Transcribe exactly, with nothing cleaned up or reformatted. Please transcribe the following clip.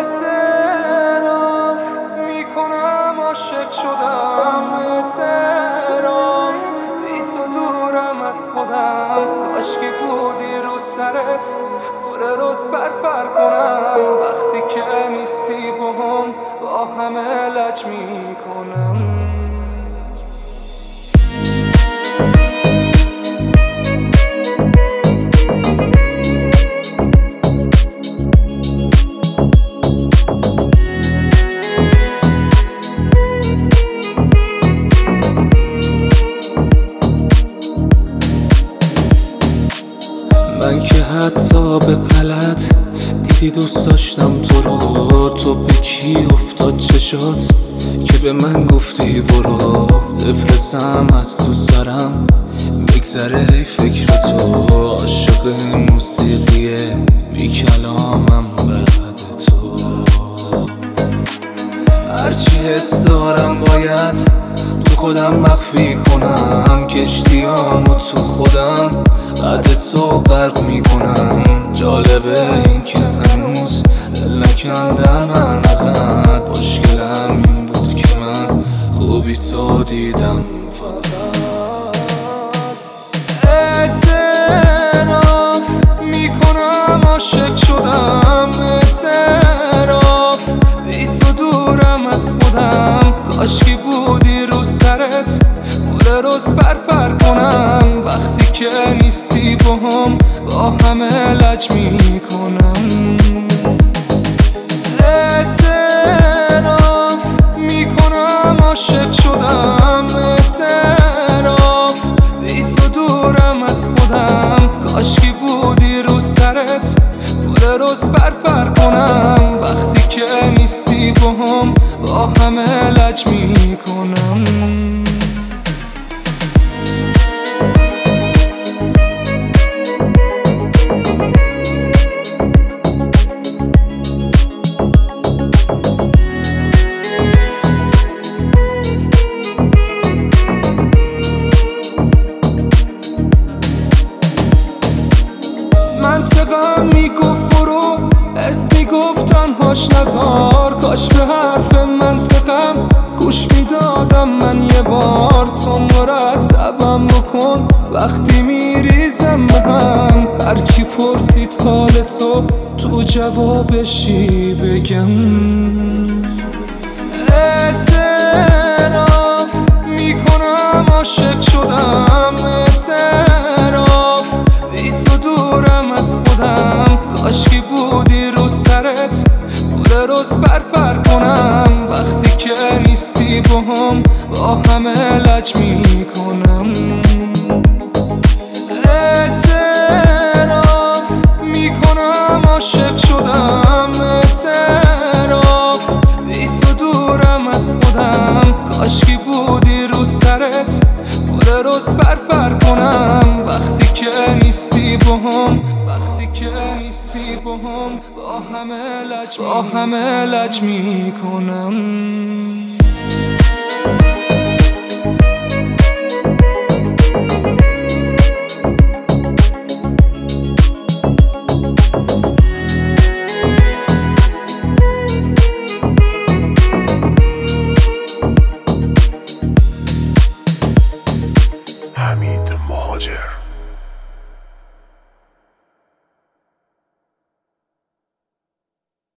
اعتراف میکنم عاشق شدم، اعتراف بی تو دورم از خودم. کاشکی بودی رو سرت گل روز پر پر کنم. وقتی که نیستی باهم با همه لج میکنم. من که حتی به غلط دیدی دوست داشتم تو رو. تو به کی افتاد چشات که به من گفتی برو. دپرسم از تو سرم بگذره ای فکر تو. عاشق موسیقیه بی کلامم بعد تو. هرچی حس دارم باید تو خودم مخفی کنم. کشتیامو تو خودم بعد تو غرق میکنم. جالبه این که هنوز دل نکندم من ازت. مشکلم این بود که من خوبی تو دیدم فقط. اعتراف میکنم عاشق شدم، اعتراف بی تو دورم از خودم. کاشکی بودی رو سرت گل روز پر پر کنم. وقتی که نیستی باهم با همه لج میکنم. اعتراف میکنم عاشق شدم، اعتراف بی تو دورم از خودم. کاشکی بودی رو سرت گل روز پر پر کنم. وقتی که نیستی باهم با همه لج میکنم. منطقم میگفت برو، حس میگفت تنهاش نزار. کاش به حرف منطقم گوش میدادم من یه بار. تو مرتبم بکن وقتی میریزم به هم. هر کی پرسید حال تو تو جوابشی بگم. اعتراف میکنم عاشق شدم، اعتراف بی تو دورم از خودم. کاشکی بودی رو سرت گل روز پر پر کنم. وقتی که نیستی باهم با همه لج میکنم. اعتراف میکنم عاشق شدم، اعتراف بی تو دورم از خودم. کاشکی بودی رو سرت گل روز پر پر کنم. وقتی که نیستی باهم، وقتی که نیستی باهم با همه لج با همه لج میکنم.